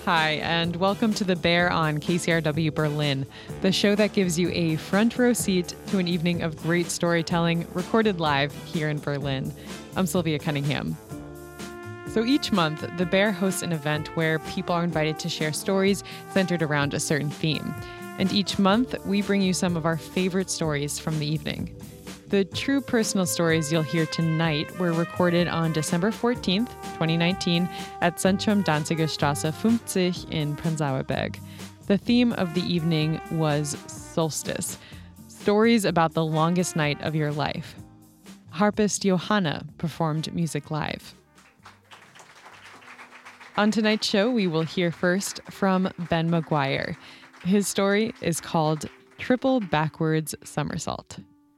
Hi, and welcome to The Bear on KCRW Berlin, the show that gives you a front row seat to an evening of great storytelling recorded live here in Berlin. I'm Sylvia Cunningham. So each month, The Bear hosts an event where people are invited to share stories centered around a certain theme. And each month, we bring you some of our favorite stories from the evening. The true personal stories you'll hear tonight were recorded on December 14th, 2019 at Zentrum Danziger Straße 50 in Prenzlauer Berg. The theme of the evening was Solstice, stories about the longest night of your life. Harpist Johanna performed music live. On tonight's show, we will hear first from Ben Maguire. His story is called Triple Backwards Somersault.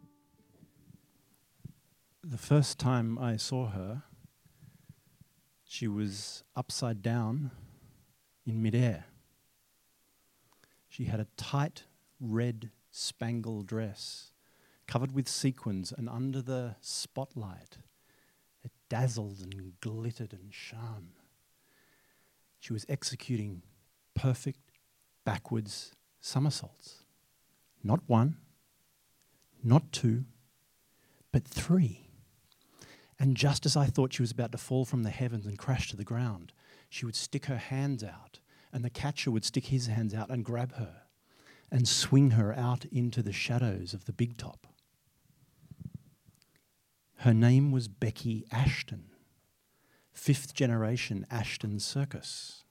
The first time I saw her, she was upside down in midair. She had a tight red spangled dress covered with sequins, and under the spotlight it dazzled and glittered and shone. She was executing perfect backwards somersaults. Not one, not two, but three. And just as I thought she was about to fall from the heavens and crash to the ground, she would stick her hands out, and the catcher would stick his hands out and grab her and swing her out into the shadows of the big top. Her name was Becky Ashton, fifth generation Ashton Circus.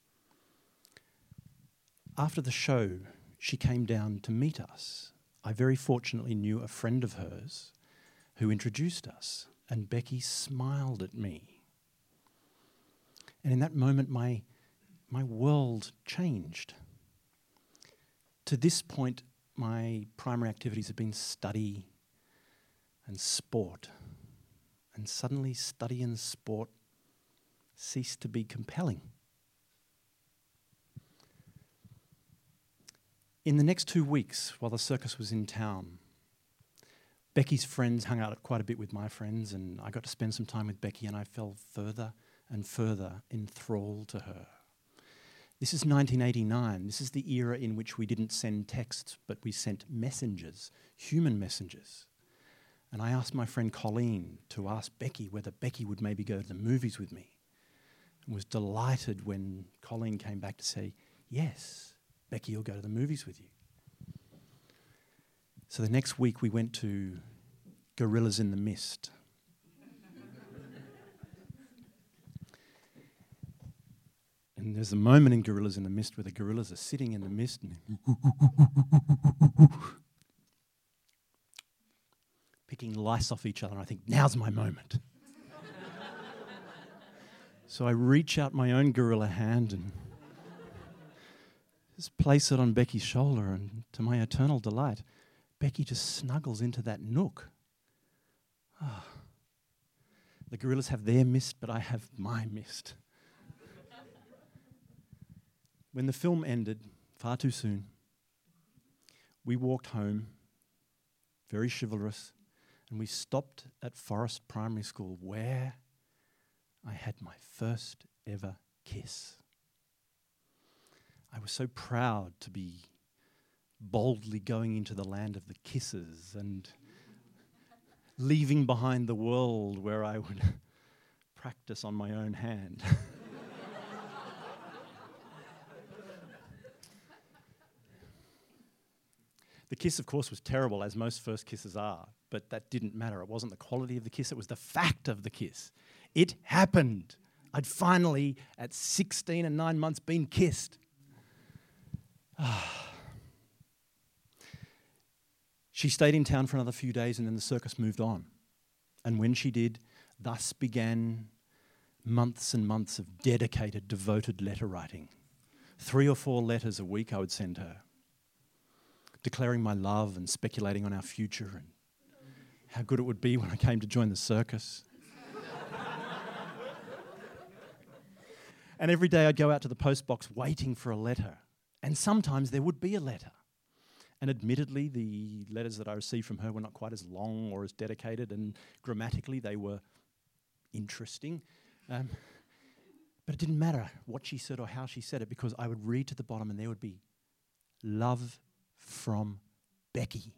After the show, she came down to meet us. I very fortunately knew a friend of hers who introduced us. And Becky smiled at me. And in that moment, my world changed. To this point, my primary activities had been study and sport. And suddenly, study and sport ceased to be compelling. In the next 2 weeks, while the circus was in town, Becky's friends hung out quite a bit with my friends, and I got to spend some time with Becky, and I fell further and further enthralled to her. This is 1989. This is the era in which we didn't send texts, but we sent messengers, human messengers. And I asked my friend Colleen to ask Becky whether Becky would maybe go to the movies with me, and was delighted when Colleen came back to say, yes, Becky will go to the movies with you. So the next week we went to Gorillas in the Mist. And there's a moment in Gorillas in the Mist where the gorillas are sitting in the mist and picking lice off each other, and I think, now's my moment. So I reach out my own gorilla hand and just place it on Becky's shoulder, and to my eternal delight, Becky just snuggles into that nook. Oh. The gorillas have their mist, but I have my mist. When the film ended, far too soon, we walked home, very chivalrous, and we stopped at Forest Primary School, where I had my first ever kiss. I was so proud to be boldly going into the land of the kisses and leaving behind the world where I would practice on my own hand. The kiss, of course, was terrible, as most first kisses are, but that didn't matter. It wasn't the quality of the kiss, it was the fact of the kiss. It happened. I'd finally, at 16 and 9 months, been kissed. She stayed in town for another few days, and then the circus moved on. And when she did, thus began months and months of dedicated, devoted letter writing. 3 or 4 letters a week I would send her, declaring my love and speculating on our future and how good it would be when I came to join the circus. And every day I'd go out to the post box waiting for a letter. And sometimes there would be a letter. And admittedly, the letters that I received from her were not quite as long or as dedicated, and grammatically they were interesting. But it didn't matter what she said or how she said it, because I would read to the bottom and there would be love from Becky.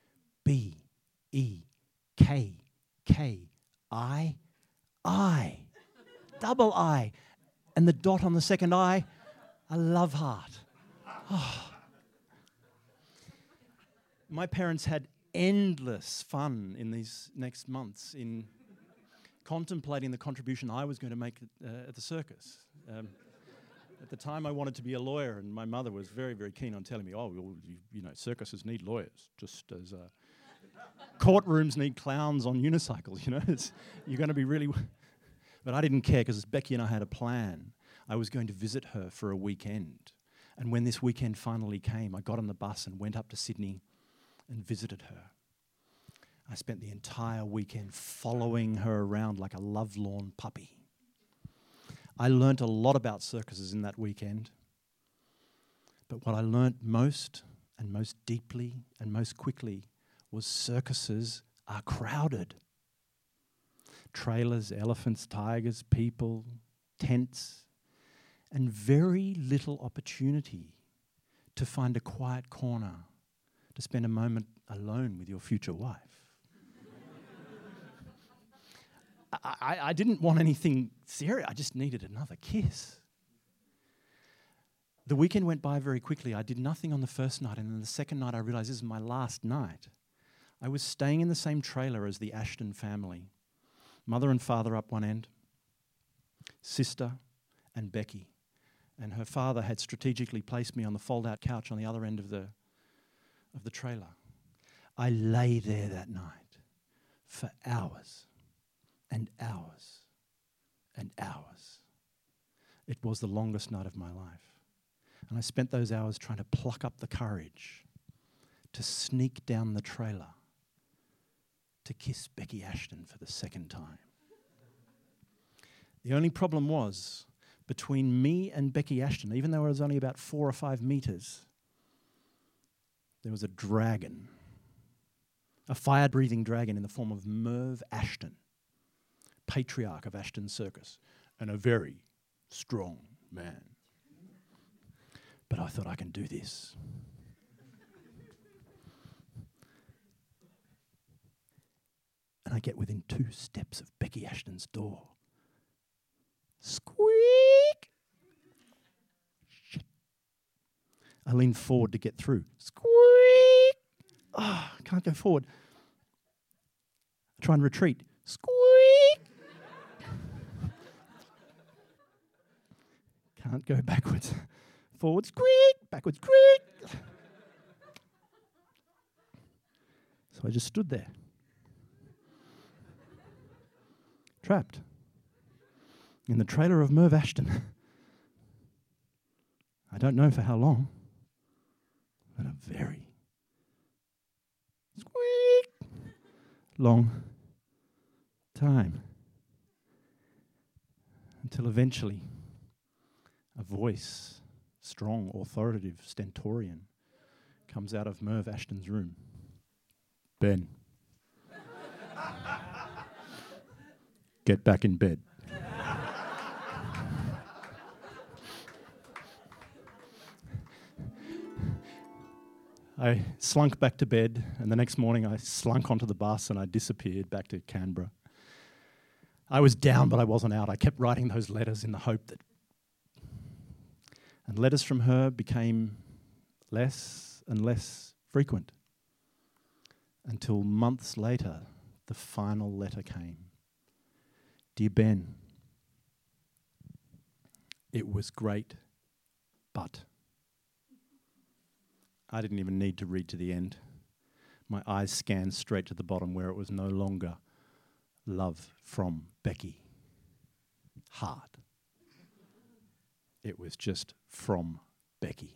B-E-K-K-I. Double I. And the dot on the second I, a love heart. Oh. My parents had endless fun in these next months in contemplating the contribution I was going to make at the circus. At the time, I wanted to be a lawyer, and my mother was very, very keen on telling me, oh, well, you know, circuses need lawyers, just as courtrooms need clowns on unicycles, you know. You're going to be really... But I didn't care, because Becky and I had a plan. I was going to visit her for a weekend. And when this weekend finally came, I got on the bus and went up to Sydney and visited her. I spent the entire weekend following her around like a lovelorn puppy. I learnt a lot about circuses in that weekend. But what I learnt most and most deeply and most quickly was circuses are crowded. Trailers, elephants, tigers, people, tents, and very little opportunity to find a quiet corner, to spend a moment alone with your future wife. I didn't want anything serious. I just needed another kiss. The weekend went by very quickly. I did nothing on the first night, and then the second night I realized this is my last night. I was staying in the same trailer as the Ashton family. Mother and father up one end, sister and Becky. And her father had strategically placed me on the fold-out couch on the other end of the trailer. I lay there that night for hours and hours and hours. It was the longest night of my life. And I spent those hours trying to pluck up the courage to sneak down the trailer to kiss Becky Ashton for the second time. The only problem was, between me and Becky Ashton, even though it was only about 4 or 5 meters, there was a dragon, a fire-breathing dragon in the form of Merv Ashton, patriarch of Ashton Circus, and a very strong man. But I thought, I can do this. And I get within 2 steps of Becky Ashton's door. Squeak! Shit. I lean forward to get through. Squeak! Ah, I can't go forward. I try and retreat. Squeak! Can't go backwards. Forward, squeak! Backwards, squeak! So I just stood there. Trapped in the trailer of Merv Ashton. I don't know for how long, but a very squeak long time. Until eventually a voice, strong, authoritative, stentorian, comes out of Merv Ashton's room. Ben. Get back in bed. I slunk back to bed, and the next morning I slunk onto the bus and I disappeared back to Canberra. I was down, but I wasn't out. I kept writing those letters in the hope that... And letters from her became less and less frequent, until months later, the final letter came. Dear Ben, it was great, but... I didn't even need to read to the end. My eyes scanned straight to the bottom where it was no longer love from Becky. Heart. It was just from Becky.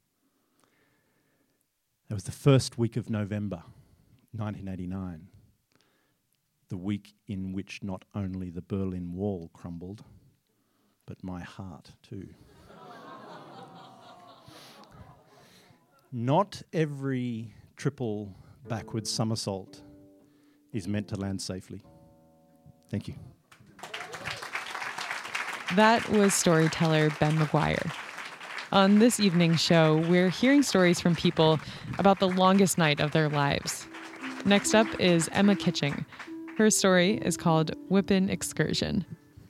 It was the first week of November, 1989. The week in which not only the Berlin Wall crumbled, but my heart too. Not every triple backwards somersault is meant to land safely. Thank you. That was storyteller Ben McGuire. On this evening's show, we're hearing stories from people about the longest night of their lives. Next up is Emma Kitching. Her story is called Whippin' Excursion.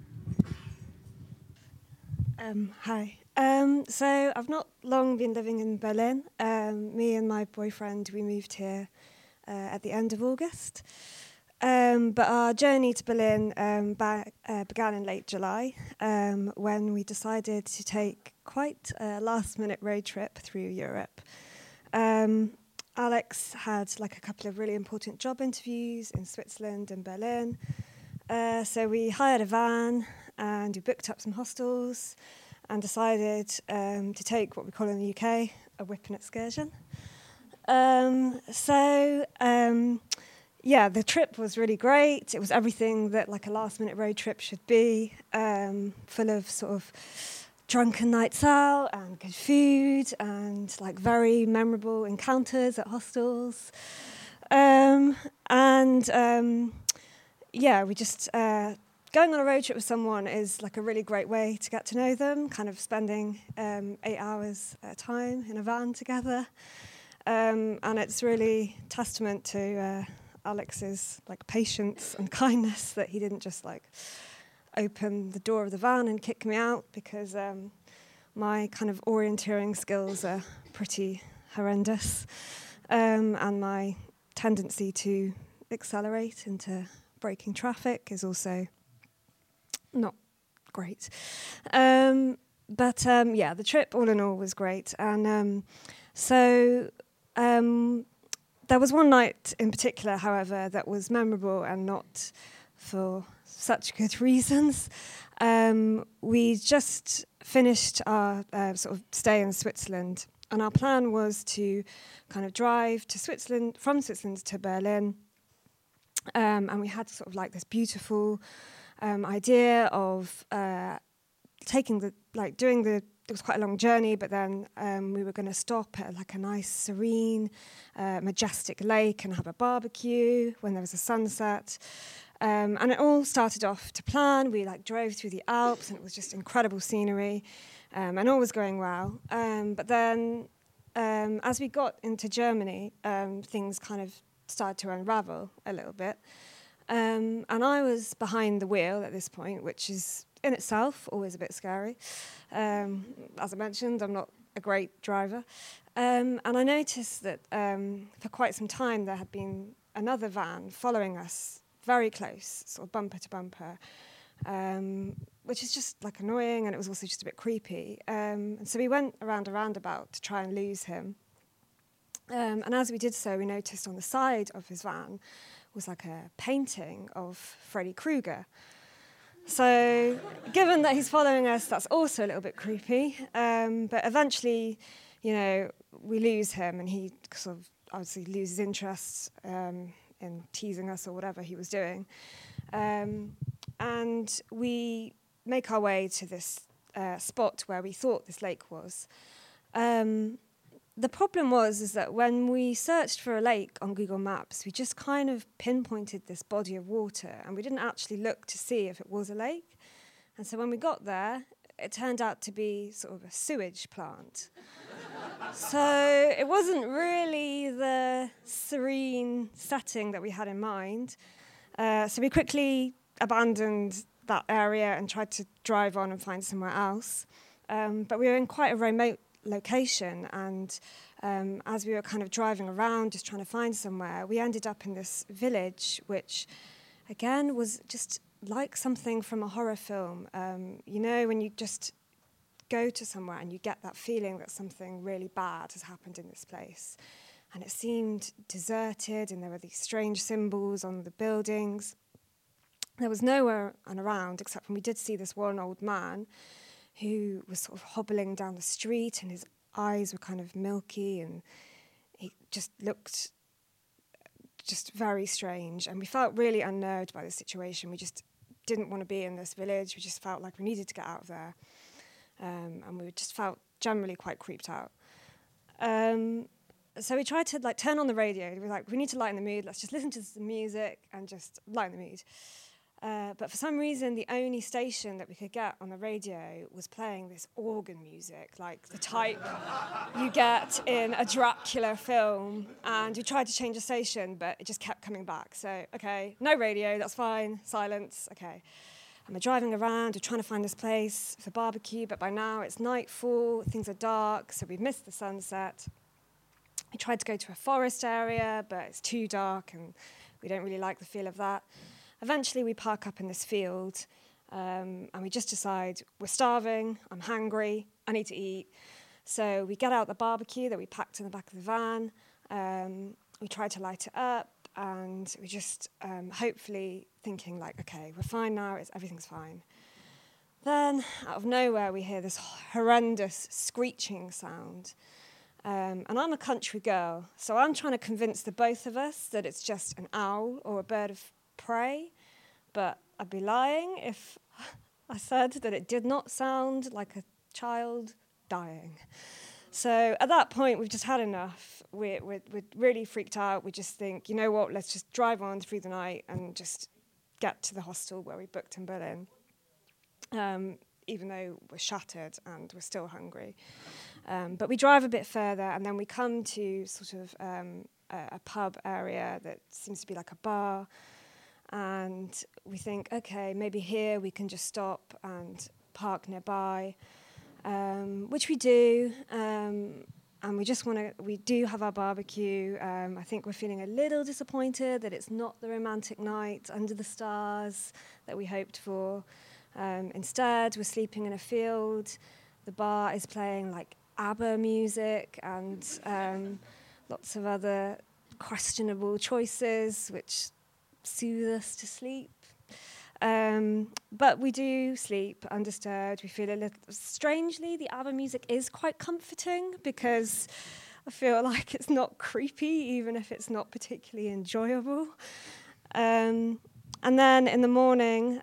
Hi. So I've not long been living in Berlin. Me and my boyfriend, we moved here at the end of August. But our journey to Berlin began in late July when we decided to take quite a last-minute road trip through Europe. Alex had like a couple of really important job interviews in Switzerland and Berlin. So we hired a van and we booked up some hostels and decided to take what we call in the UK a whipping excursion. Yeah, the trip was really great. It was everything that like a last-minute road trip should be, full of sort of drunken nights out and good food and like very memorable encounters at hostels. We just going on a road trip with someone is like a really great way to get to know them, kind of spending 8 hours at a time in a van together. And it's really testament to Alex's like patience and kindness that he didn't just like open the door of the van and kick me out, because my kind of orienteering skills are pretty horrendous, and my tendency to accelerate into braking traffic is also not great. The trip all in all was great, and there was one night in particular, however, that was memorable and not for such good reasons. We just finished our sort of stay in Switzerland, and our plan was to kind of drive to Switzerland, from Switzerland to Berlin, and we had sort of like this beautiful idea of it was quite a long journey, but then we were going to stop at like a nice, serene, majestic lake and have a barbecue when there was a sunset. And it all started off to plan. We like drove through the Alps, and it was just incredible scenery, and all was going well. But then, as we got into Germany, things kind of started to unravel a little bit. And I was behind the wheel at this point, which is in itself always a bit scary. As I mentioned, I'm not a great driver. And I noticed that for quite some time there had been another van following us very close, sort of bumper to bumper, which is just like annoying, and it was also just a bit creepy. And so we went around a roundabout to try and lose him. And as we did so, we noticed on the side of his van was like a painting of Freddy Krueger. So given that he's following us, that's also a little bit creepy. But eventually, we lose him, and he sort of obviously loses interest in teasing us or whatever he was doing. And we make our way to this spot where we thought this lake was. The problem is that when we searched for a lake on Google Maps, we just kind of pinpointed this body of water, and we didn't actually look to see if it was a lake. And so when we got there, it turned out to be sort of a sewage plant. So it wasn't really the serene setting that we had in mind. So we quickly abandoned that area and tried to drive on and find somewhere else. But we were in quite a remote location, and as we were kind of driving around just trying to find somewhere, we ended up in this village, which again was just like something from a horror film. When you just go to somewhere and you get that feeling that something really bad has happened in this place. And it seemed deserted, and there were these strange symbols on the buildings. There was nowhere around except when we did see this one old man who was sort of hobbling down the street, and his eyes were kind of milky, and he just looked just very strange. And we felt really unnerved by the situation. We just didn't want to be in this village. We just felt like we needed to get out of there. And we just felt generally quite creeped out. So we tried to turn on the radio. We were like, we need to lighten the mood. Let's just listen to some music and just lighten the mood. But for some reason, the only station that we could get on the radio was playing this organ music, like the type you get in a Dracula film. And we tried to change the station, but it just kept coming back. So, okay, no radio, that's fine, silence, okay. And we're driving around, we're trying to find this place for barbecue, but by now it's nightfall, things are dark, so we've missed the sunset. We tried to go to a forest area, but it's too dark, and we don't really like the feel of that. Eventually, we park up in this field, and we just decide, we're starving, I'm hungry, I need to eat. So we get out the barbecue that we packed in the back of the van, we try to light it up, and we just hopefully thinking like, okay, we're fine now, everything's fine. Then, out of nowhere, we hear this horrendous screeching sound. And I'm a country girl, so I'm trying to convince the both of us that it's just an owl or a bird of prey, but I'd be lying if I said that it did not sound like a child dying. So at that point, we've just had enough. We're really freaked out. We just think, you know what, let's just drive on through the night and just get to the hostel where we booked in Berlin, even though we're shattered and we're still hungry. But we drive a bit further, and then we come to sort of a pub area that seems to be like a bar. And we think, okay, maybe here we can just stop and park nearby, which we do. And we do have our barbecue. I think we're feeling a little disappointed that it's not the romantic night under the stars that we hoped for. Instead, we're sleeping in a field. The bar is playing like ABBA music and lots of other questionable choices, which soothe us to sleep. But we do sleep undisturbed. We feel a little... Strangely, the ABBA music is quite comforting because I feel like it's not creepy, even if it's not particularly enjoyable. And then in the morning,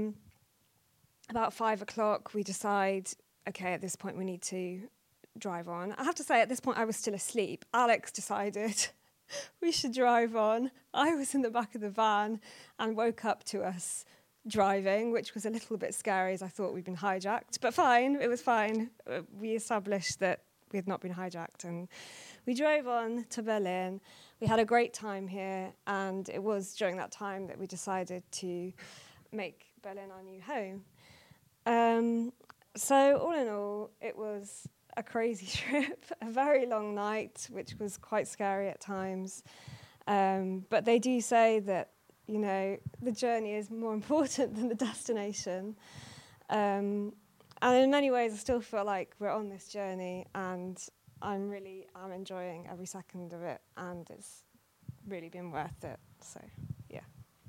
about 5 o'clock, we decide, okay, at this point we need to drive on. I have to say, at this point I was still asleep. Alex decided we should drive on. I was in the back of the van and woke up to us driving, which was a little bit scary as I thought we'd been hijacked. But fine, it was fine. We established that we had not been hijacked, and we drove on to Berlin. We had a great time here, and it was during that time that we decided to make Berlin our new home. So all in all, it was a crazy trip, a very long night, which was quite scary at times. But they do say that, you know, the journey is more important than the destination. And in many ways, I still feel like we're on this journey, and I'm enjoying every second of it, and it's really been worth it. So, yeah.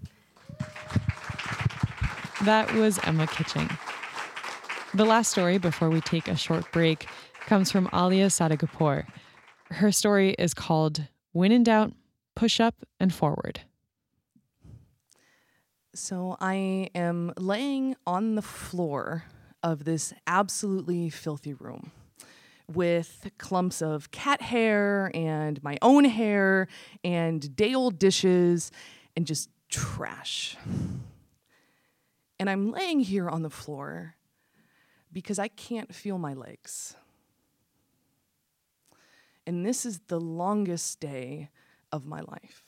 That was Emma Kitching. The last story before we take a short break comes from Alia Sadeghipour. Her story is called When in Doubt, Push Up and Forward. So I am laying on the floor of this absolutely filthy room with clumps of cat hair and my own hair and day-old dishes and just trash. And I'm laying here on the floor because I can't feel my legs. And this is the longest day of my life.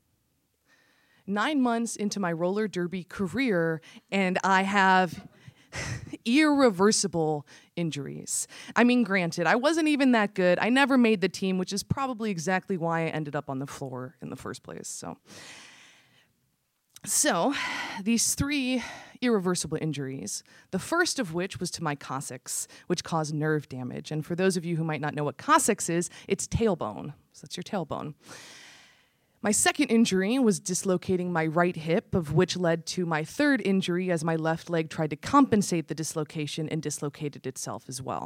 9 months into my roller derby career, and I have irreversible injuries. I mean, granted, I wasn't even that good. I never made the team, which is probably exactly why I ended up on the floor in the first place. So these 3 irreversible injuries, the first of which was to my coccyx, which caused nerve damage. And for those of you who might not know what coccyx is, it's tailbone. So that's your tailbone. My second injury was dislocating my right hip, of which led to my third injury as my left leg tried to compensate the dislocation and dislocated itself as well.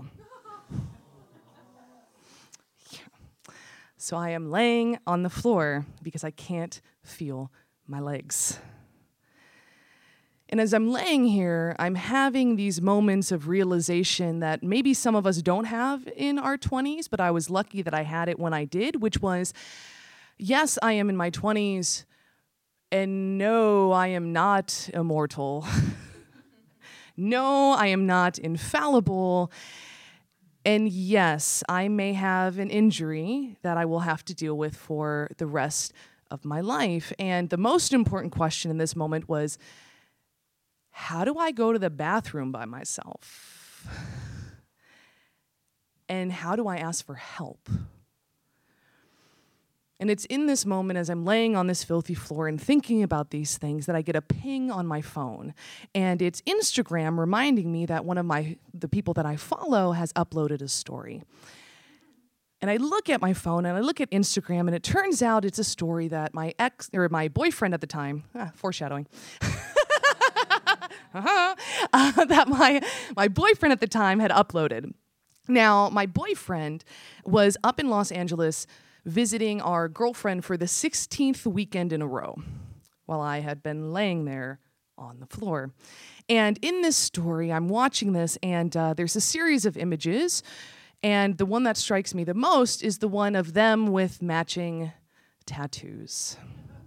Yeah. So I am laying on the floor because I can't feel my legs. And as I'm laying here, I'm having these moments of realization that maybe some of us don't have in our 20s, but I was lucky that I had it when I did, which was, yes, I am in my 20s, And no, I am not immortal. No, I am not infallible. And yes, I may have an injury that I will have to deal with for the rest of my life. And the most important question in this moment was, how do I go to the bathroom by myself? And how do I ask for help? And it's in this moment, as I'm laying on this filthy floor and thinking about these things, that I get a ping on my phone. And it's Instagram reminding me that one of the people that I follow has uploaded a story. And I look at my phone and I look at Instagram, and it turns out it's a story that my boyfriend at the time, foreshadowing, that my boyfriend at the time had uploaded. Now, my boyfriend was up in Los Angeles visiting our girlfriend for the 16th weekend in a row, while I had been laying there on the floor. And in this story, I'm watching this, and there's a series of images, and the one that strikes me the most is the one of them with matching tattoos.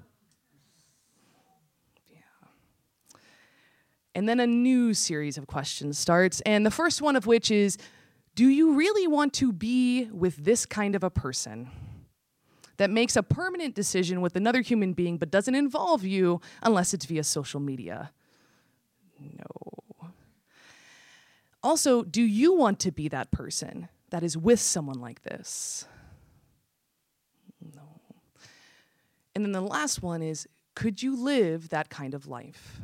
Yeah. And then a new series of questions starts, and the first one of which is, do you really want to be with this kind of a person that makes a permanent decision with another human being but doesn't involve you unless it's via social media? No. Also, do you want to be that person that is with someone like this? No. And then the last one is, could you live that kind of life?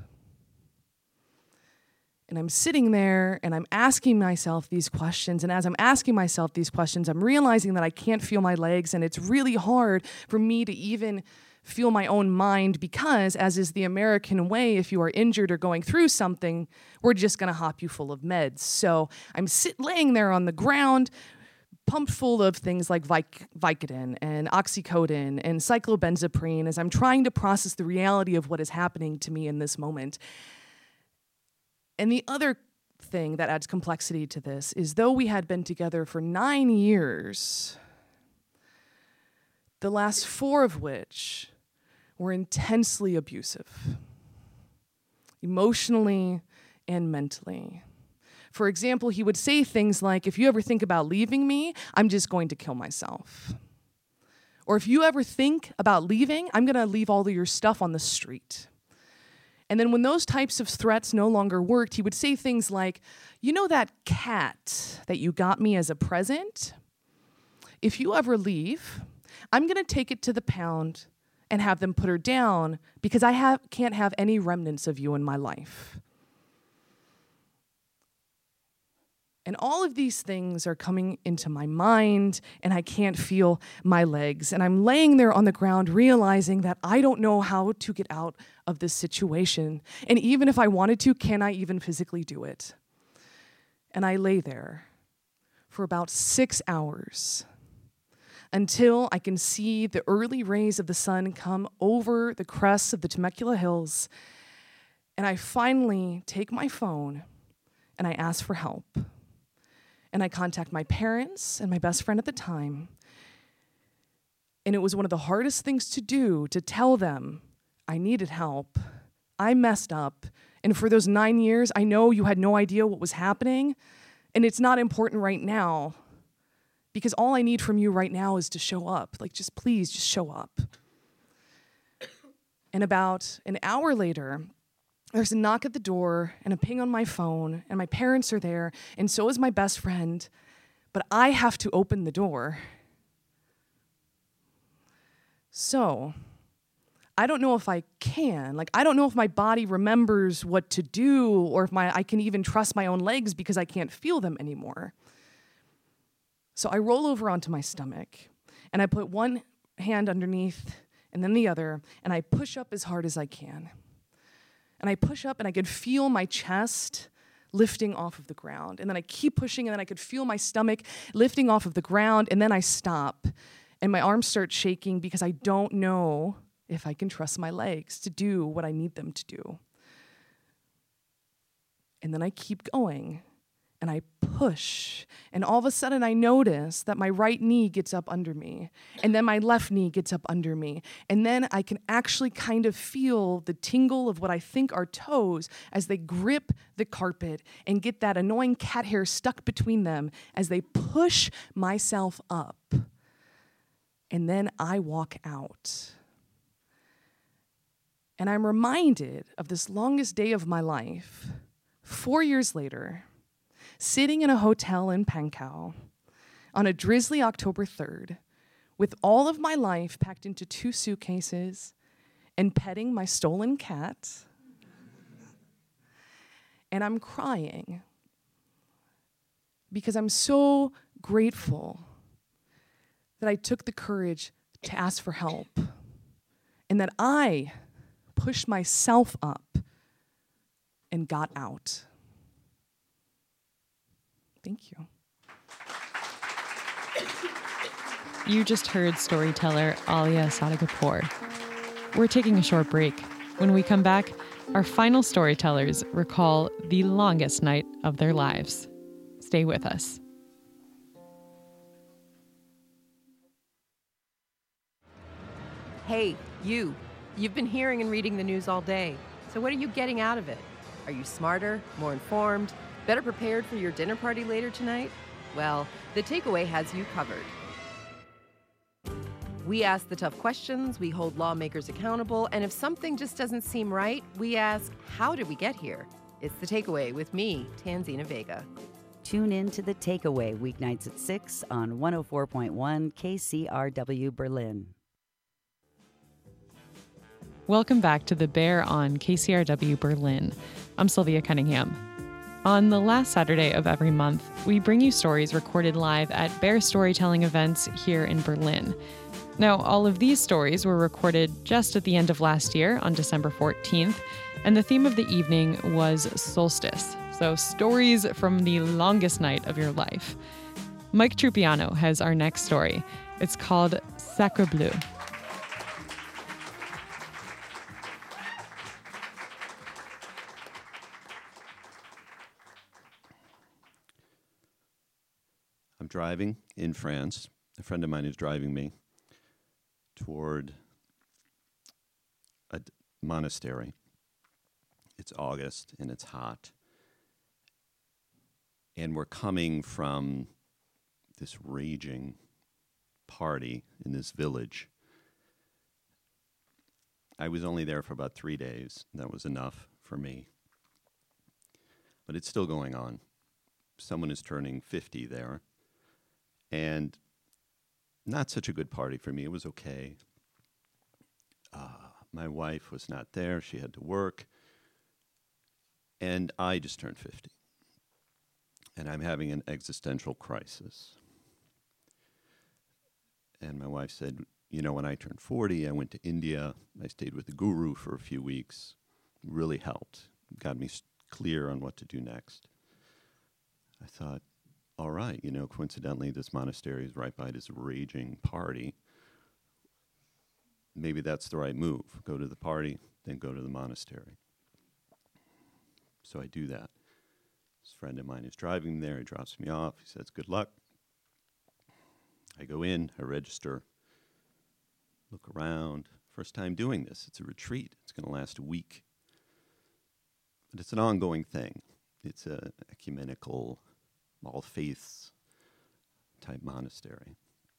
And I'm sitting there and I'm asking myself these questions. And as I'm asking myself these questions, I'm realizing that I can't feel my legs. And it's really hard for me to even feel my own mind because, as is the American way, if you are injured or going through something, we're just going to hop you full of meds. So I'm laying there on the ground, pumped full of things like Vicodin and oxycodone and cyclobenzaprine as I'm trying to process the reality of what is happening to me in this moment. And the other thing that adds complexity to this is, though we had been together for 9 years, the last 4 of which were intensely abusive, emotionally and mentally. For example, he would say things like, if you ever think about leaving me, I'm just going to kill myself. Or if you ever think about leaving, I'm going to leave all of your stuff on the street. And then when those types of threats no longer worked, he would say things like, you know that cat that you got me as a present? If you ever leave, I'm going to take it to the pound and have them put her down because I can't have any remnants of you in my life. And all of these things are coming into my mind, and I can't feel my legs. And I'm laying there on the ground realizing that I don't know how to get out of this situation. And even if I wanted to, can I even physically do it? And I lay there for about 6 hours until I can see the early rays of the sun come over the crests of the Temecula Hills. And I finally take my phone and I ask for help. And I contact my parents and my best friend at the time. And it was one of the hardest things to do, to tell them I needed help. I messed up. And for those 9 years, I know you had no idea what was happening. And it's not important right now. Because all I need from you right now is to show up. Like, please show up. And about an hour later, there's a knock at the door and a ping on my phone, and my parents are there, and so is my best friend, but I have to open the door. So, I don't know if I can. I don't know if my body remembers what to do, or if I can even trust my own legs because I can't feel them anymore. So I roll over onto my stomach, and I put one hand underneath and then the other, and I push up as hard as I can. And I push up, and I could feel my chest lifting off of the ground. And then I keep pushing, and then I could feel my stomach lifting off of the ground, and then I stop, and my arms start shaking because I don't know if I can trust my legs to do what I need them to do. And then I keep going, and I push. And all of a sudden I notice that my right knee gets up under me, and then my left knee gets up under me. And then I can actually kind of feel the tingle of what I think are toes as they grip the carpet and get that annoying cat hair stuck between them as they push myself up. And then I walk out. And I'm reminded of this longest day of my life, 4 years later, sitting in a hotel in Pankau on a drizzly October 3rd, with all of my life packed into 2 suitcases and petting my stolen cat. And I'm crying because I'm so grateful that I took the courage to ask for help and that I pushed myself up and got out. Thank you. You just heard storyteller Alia Sadeghipour. We're taking a short break. When we come back, our final storytellers recall the longest night of their lives. Stay with us. Hey, you. You've been hearing and reading the news all day. So what are you getting out of it? Are you smarter, more informed, better prepared for your dinner party later tonight? Well, The Takeaway has you covered. We ask the tough questions, we hold lawmakers accountable, and if something just doesn't seem right, we ask, how did we get here? It's The Takeaway with me, Tanzina Vega. Tune in to The Takeaway weeknights at 6 on 104.1 KCRW Berlin. Welcome back to The Bear on KCRW Berlin. I'm Sylvia Cunningham. On the last Saturday of every month, we bring you stories recorded live at Bear storytelling events here in Berlin. Now, all of these stories were recorded just at the end of last year on December 14th, and the theme of the evening was solstice, so stories from the longest night of your life. Mike Trupiano has our next story. It's called Sacre Bleu. I'm driving in France. A friend of mine is driving me toward a monastery. It's August and it's hot. And we're coming from this raging party in this village. I was only there for about 3 days. That was enough for me. But it's still going on. Someone is turning 50 there. And not such a good party for me. It was okay. My wife was not there. She had to work. And I just turned 50. And I'm having an existential crisis. And my wife said, you know, when I turned 40, I went to India. I stayed with the guru for a few weeks. It really helped. Got me clear on what to do next. I thought, all right, you know, coincidentally, this monastery is right by this raging party. Maybe that's the right move. Go to the party, then go to the monastery. So I do that. This friend of mine is driving there. He drops me off. He says, good luck. I go in, I register, look around. First time doing this. It's a retreat. It's going to last a week. But it's an ongoing thing. It's a ecumenical, all faiths type monastery.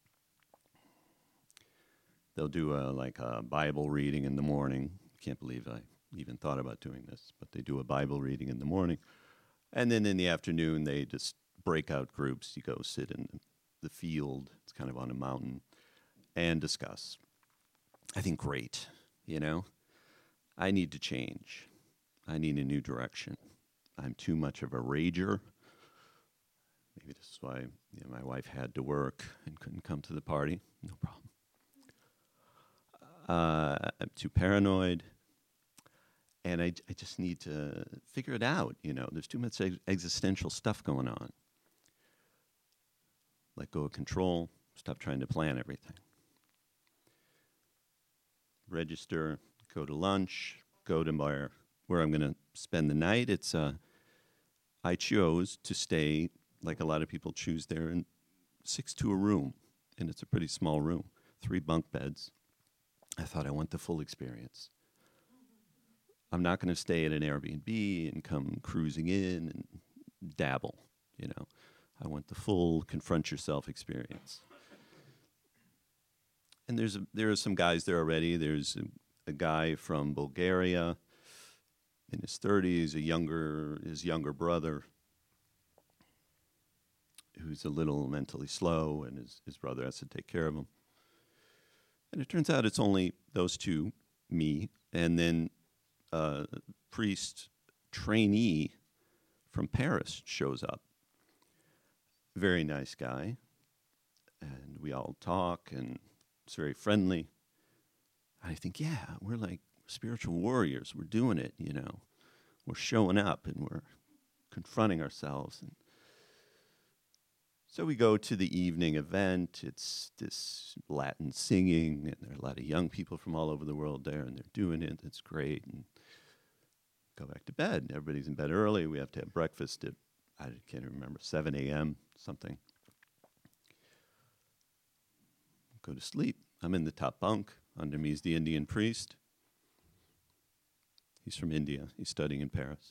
They'll do a Bible reading in the morning. Can't believe I even thought about doing this, but they do a Bible reading in the morning. And then in the afternoon, they just break out groups. You go sit in the field. It's kind of on a mountain and discuss. I think great, you know. I need to change. I need a new direction. I'm too much of a rager. Maybe this is why my wife had to work and couldn't come to the party. No problem. I'm too paranoid. And I just need to figure it out, you know. There's too much existential stuff going on. Let go of control. Stop trying to plan everything. Register, go to lunch, go to where I'm going to spend the night. It's I chose to stay, like a lot of people choose there, in 6 to a room. And it's a pretty small room, 3 bunk beds. I thought I want the full experience. I'm not going to stay at an Airbnb and come cruising in and dabble, you know. I want the full confront yourself experience. And there are some guys there already. There's a guy from Bulgaria in his 30s, his younger brother, who's a little mentally slow, and his brother has to take care of him. And it turns out it's only those two, me, and then a priest trainee from Paris shows up. Very nice guy. And we all talk, and it's very friendly. I think, yeah, we're like spiritual warriors. We're doing it, you know. We're showing up, and we're confronting ourselves. And so we go to the evening event. It's this Latin singing, and there are a lot of young people from all over the world there, and they're doing it. It's great. And go back to bed. Everybody's in bed early. We have to have breakfast at, I can't remember, 7 a.m., something. Go to sleep. I'm in the top bunk. Under me is the Indian priest. He's from India. He's studying in Paris.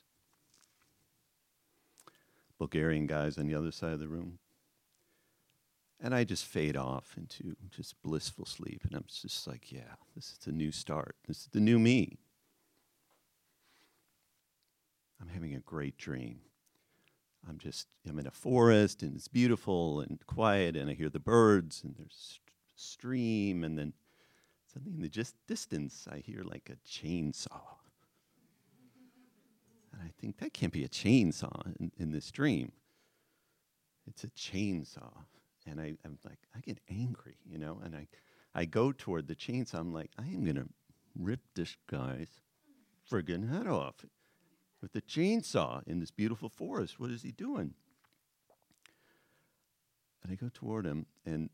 Bulgarian guys on the other side of the room. And I just fade off into just blissful sleep. And I'm just like, yeah, this is a new start. This is the new me. I'm having a great dream. I'm in a forest, and it's beautiful and quiet, and I hear the birds, and there's a stream, and then suddenly in the distance, I hear like a chainsaw. And I think, that can't be a chainsaw in this dream. It's a chainsaw. And I'm like, I get angry, you know, and I go toward the chainsaw. I'm like, I am going to rip this guy's friggin' head off with the chainsaw in this beautiful forest. What is he doing? And I go toward him, and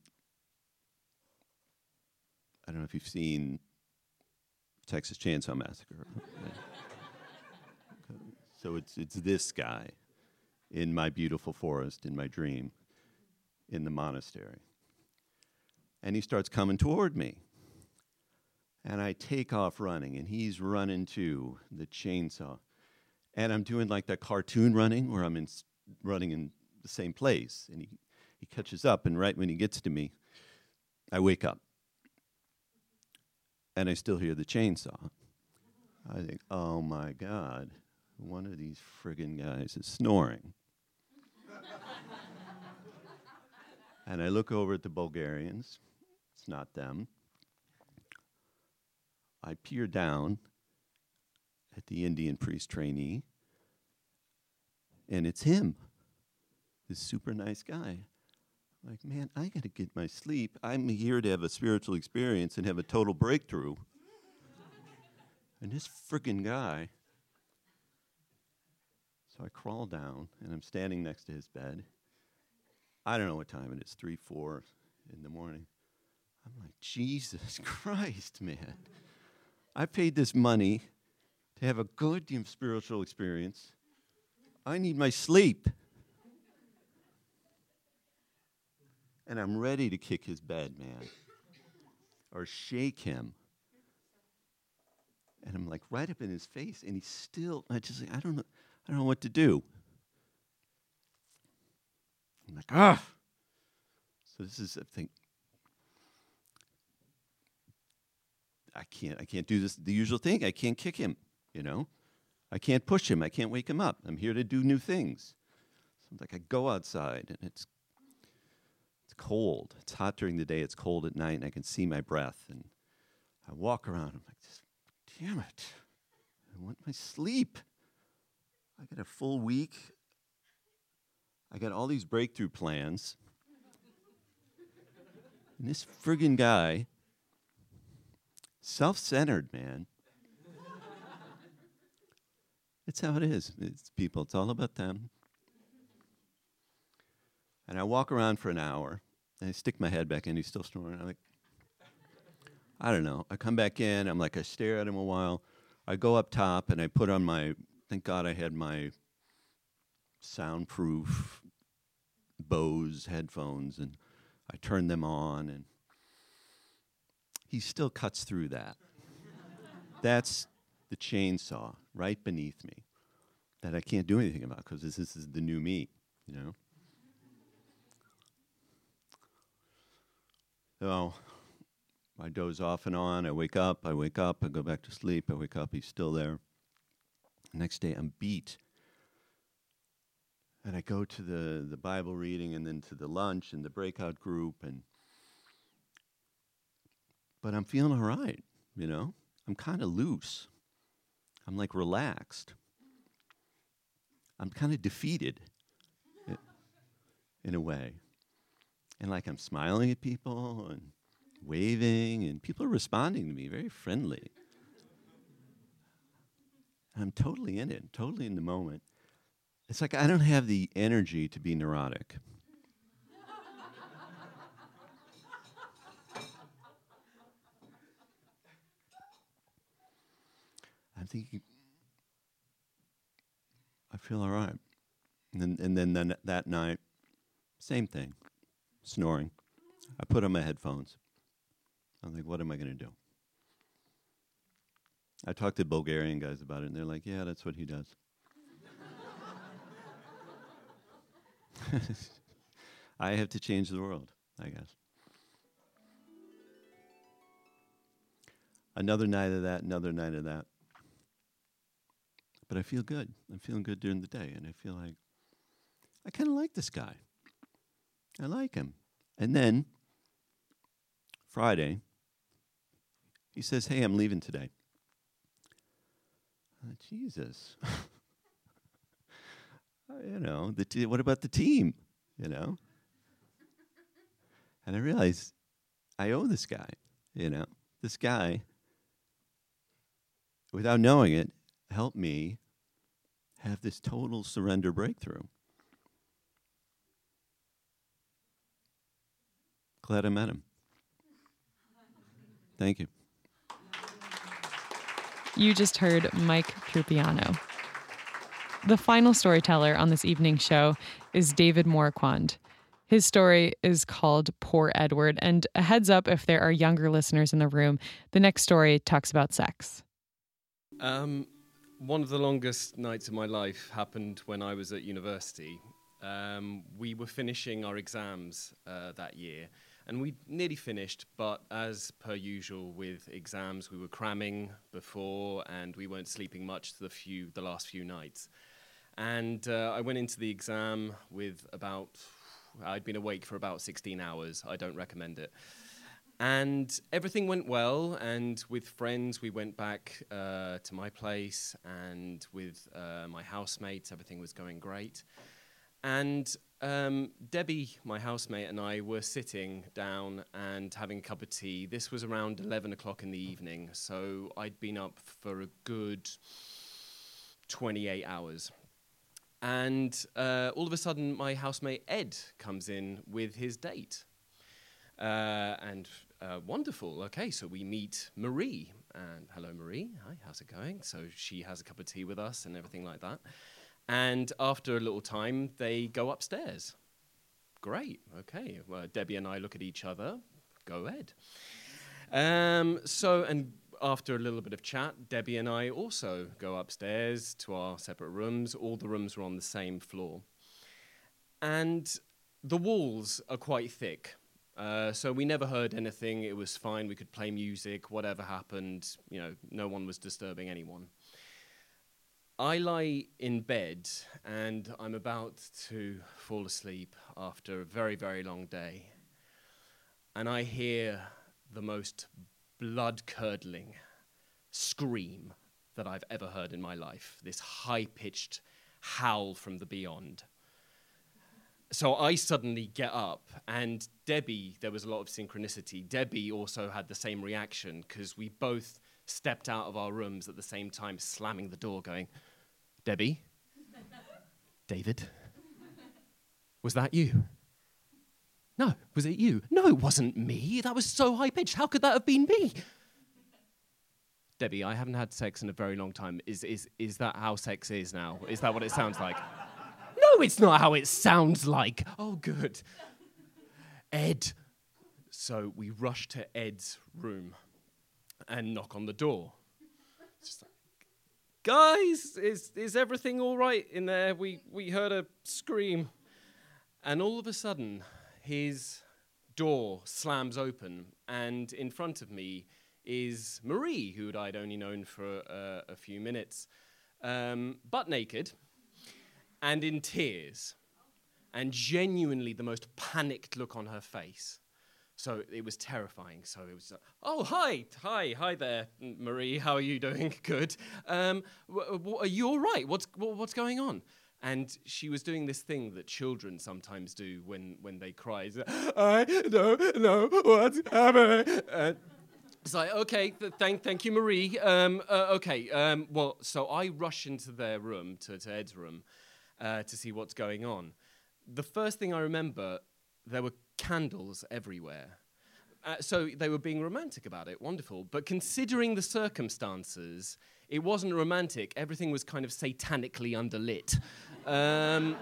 I don't know if you've seen Texas Chainsaw Massacre. So it's this guy in my beautiful forest, in my dream, in the monastery. And he starts coming toward me. And I take off running, and he's running too, the chainsaw. And I'm doing like that cartoon running where I'm running in the same place. And he catches up, and right when he gets to me, I wake up. And I still hear the chainsaw. I think, oh my God, one of these friggin' guys is snoring. And I look over at the Bulgarians. It's not them. I peer down at the Indian priest trainee, and it's him, this super nice guy. I'm like, man, I got to get my sleep. I'm here to have a spiritual experience and have a total breakthrough. And this friggin' guy. So I crawl down, and I'm standing next to his bed. I don't know what time it is, 3, 4 in the morning. I'm like, Jesus Christ, man. I paid this money to have a goddamn spiritual experience. I need my sleep. And I'm ready to kick his bed, man, or shake him. And I'm like right up in his face, and he's still, I don't know what to do. I'm like, ah. So this is, I think, I can't do this, the usual thing. I can't kick him, you know. I can't push him. I can't wake him up. I'm here to do new things. So I'm like, I go outside, and it's cold. It's hot during the day. It's cold at night, and I can see my breath. And I walk around. I'm like, damn it. I want my sleep. I got a full week. I got all these breakthrough plans. And this friggin' guy, self-centered, man. It's how it is. It's people. It's all about them. And I walk around for an hour, and I stick my head back in. He's still snoring. I'm like, I don't know. I come back in. I'm like, I stare at him a while. I go up top, and I put on thank God I had my soundproof Bose headphones, and I turn them on, and he still cuts through that. That's the chainsaw right beneath me that I can't do anything about because this is the new me, you know? So I doze off and on. I wake up, I go back to sleep, I wake up, he's still there. Next day, I'm beat. And I go to the Bible reading and then to the lunch and the breakout group. But I'm feeling all right, you know? I'm kind of loose. I'm like relaxed. I'm kind of defeated in a way. And like I'm smiling at people and waving, and people are responding to me, very friendly. And I'm totally in it, totally in the moment. It's like I don't have the energy to be neurotic. I'm thinking, I feel all right. And then that night, same thing, snoring. I put on my headphones. I'm like, what am I going to do? I talked to Bulgarian guys about it, and they're like, yeah, that's what he does. I have to change the world, I guess. Another night of that. But I feel good. I'm feeling good during the day, and I feel like I kind of like this guy. I like him. And then, Friday, he says, hey, I'm leaving today. Jesus. You know, what about the team? You know? And I realized I owe this guy, you know? This guy, without knowing it, helped me have this total surrender breakthrough. Glad I met him. Thank you. You just heard Mike Trupiano. The final storyteller on this evening's show is David Morquand. His story is called Poor Edward, and a heads up if there are younger listeners in the room, the next story talks about sex. One of the longest nights of my life happened when I was at university. We were finishing our exams that year, and we nearly finished, but as per usual with exams, we were cramming before, and we weren't sleeping much the last few nights. And I went into the exam with I'd been awake for about 16 hours. I don't recommend it. And everything went well, and with friends, we went back to my place, and with my housemates, everything was going great. And Debbie, my housemate, and I were sitting down and having a cup of tea. This was around 11 o'clock in the evening, so I'd been up for a good 28 hours. And all of a sudden, my housemate Ed comes in with his date. And wonderful. Okay, so we meet Marie. And hello, Marie. Hi, how's it going? So she has a cup of tea with us and everything like that. And after a little time, they go upstairs. Great. Okay. Well, Debbie and I look at each other. Go ahead. And after a little bit of chat, Debbie and I also go upstairs to our separate rooms. All the rooms were on the same floor. And the walls are quite thick. So we never heard anything. It was fine. We could play music, whatever happened. You know, no one was disturbing anyone. I lie in bed, and I'm about to fall asleep after a very, very long day. And I hear the most blood-curdling scream that I've ever heard in my life, this high-pitched howl from the beyond. So I suddenly get up, and Debbie, there was a lot of synchronicity. Debbie also had the same reaction, because we both stepped out of our rooms at the same time, slamming the door, going, Debbie? David? Was that you? No, was it you? No, it wasn't me. That was so high-pitched. How could that have been me? Debbie, I haven't had sex in a very long time. Is that how sex is now? Is that what it sounds like? No, it's not how it sounds like. Oh, good. Ed. So we rush to Ed's room and knock on the door. Just like, guys, is everything all right in there? We heard a scream. And all of a sudden, his door slams open, and in front of me is Marie, who I'd only known for a few minutes, butt naked and in tears, and genuinely the most panicked look on her face. So it was terrifying. So it was, oh, hi there, Marie. How are you doing? Good. Are you all right? What's going on? And she was doing this thing that children sometimes do when they cry. I don't know what's happening. It's like, okay, thank you, Marie. Okay. Well, so I rush into their room, to Ed's room, to see what's going on. The first thing I remember, there were candles everywhere. So they were being romantic about it, wonderful. But considering the circumstances, it wasn't romantic. Everything was kind of satanically underlit. And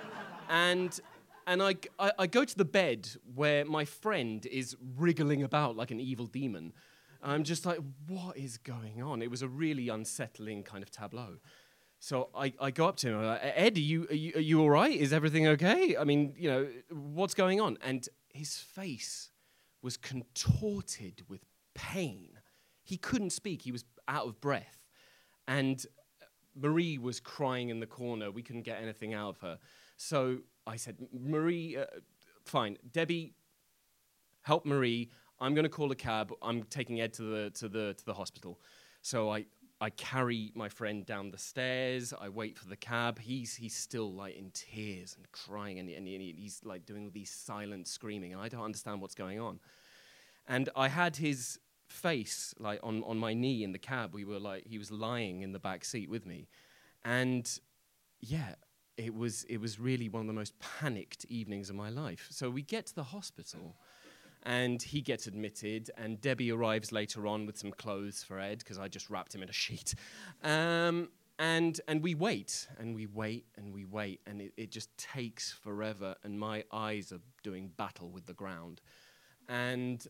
I go to the bed where my friend is wriggling about like an evil demon. I'm just like, what is going on? It was a really unsettling kind of tableau. So I go up to him, I'm like, Ed, are you all right? Is everything okay? I mean, what's going on? And his face was contorted with pain. He couldn't speak. He was out of breath. And Marie was crying in the corner. We couldn't get anything out of her. So I said, Marie, fine. Debbie, help Marie. I'm going to call a cab. I'm taking Ed to the hospital. So I carry my friend down the stairs. I wait for the cab. He's still like in tears and crying, and he's like doing all these silent screaming, and I don't understand what's going on. And I had his face like on my knee in the cab. He was lying in the back seat with me, and yeah, it was really one of the most panicked evenings of my life. So we get to the hospital. And he gets admitted, and Debbie arrives later on with some clothes for Ed, because I just wrapped him in a sheet. And we wait, and we wait, and we wait, and it just takes forever, and my eyes are doing battle with the ground. And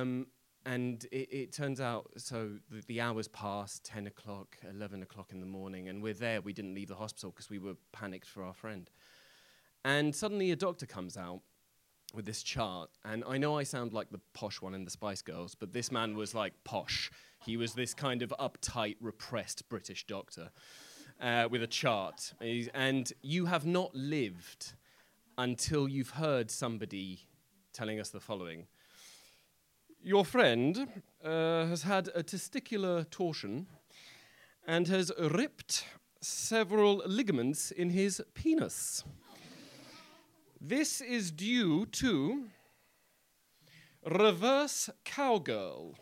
it turns out, so the hours pass, 10 o'clock, 11 o'clock in the morning, and we're there. We didn't leave the hospital because we were panicked for our friend. And suddenly a doctor comes out with this chart, and I know I sound like the posh one in the Spice Girls, but this man was like posh. He was this kind of uptight, repressed British doctor with a chart. And you have not lived until you've heard somebody telling us the following. Your friend has had a testicular torsion and has ripped several ligaments in his penis. This is due to reverse cowgirl.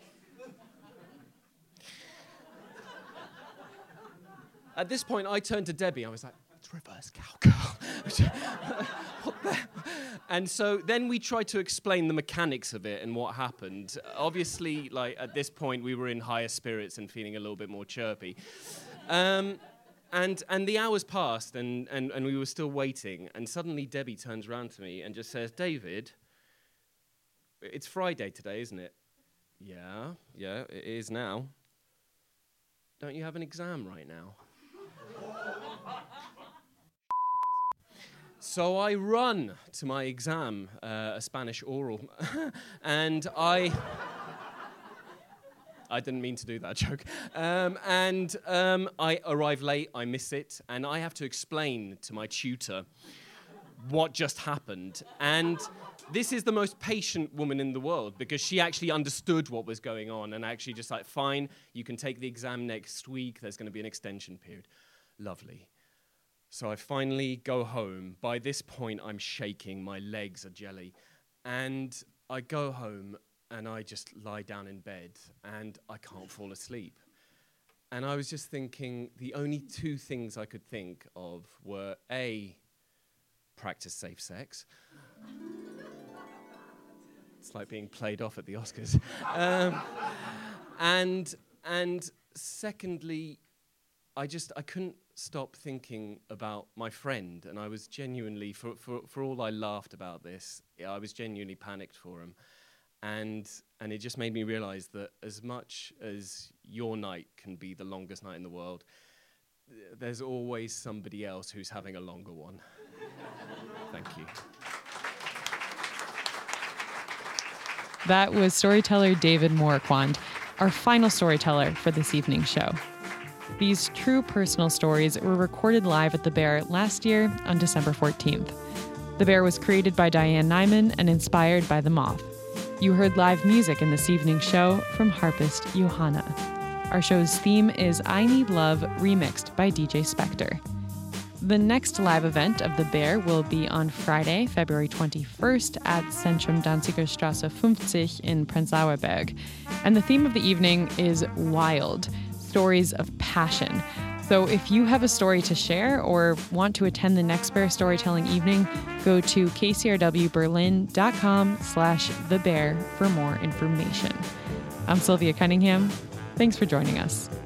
At this point, I turned to Debbie. I was like, it's reverse cowgirl. What the? And so then we tried to explain the mechanics of it and what happened. Obviously, like at this point, we were in higher spirits and feeling a little bit more chirpy. And the hours passed, and we were still waiting, and suddenly Debbie turns around to me and just says, David, it's Friday today, isn't it? Yeah, it is now. Don't you have an exam right now? So I run to my exam, a Spanish oral, and I didn't mean to do that joke. I arrive late, I miss it, and I have to explain to my tutor what just happened. And this is the most patient woman in the world, because she actually understood what was going on and actually just like, fine, you can take the exam next week, there's going to be an extension period. Lovely. So I finally go home. By this point, I'm shaking, my legs are jelly. And I go home, and I just lie down in bed, and I can't fall asleep. And I was just thinking, the only two things I could think of were, A, practice safe sex. It's like being played off at the Oscars. And secondly, I couldn't stop thinking about my friend, and I was genuinely, for all I laughed about this, I was genuinely panicked for him. And it just made me realize that as much as your night can be the longest night in the world, there's always somebody else who's having a longer one. Thank you. That was storyteller David Moraquand, our final storyteller for this evening's show. These true personal stories were recorded live at the Bear last year on December 14th. The Bear was created by Diane Nyman and inspired by The Moth. You heard live music in this evening's show from harpist Johanna. Our show's theme is I Need Love, remixed by DJ Spectre. The next live event of The Bear will be on Friday, February 21st at Centrum Danzigerstraße 50 in Prenzlauer Berg. And the theme of the evening is wild, stories of passion. So if you have a story to share or want to attend the next Bear Storytelling Evening, go to kcrwberlin.com/thebear for more information. I'm Sylvia Cunningham. Thanks for joining us.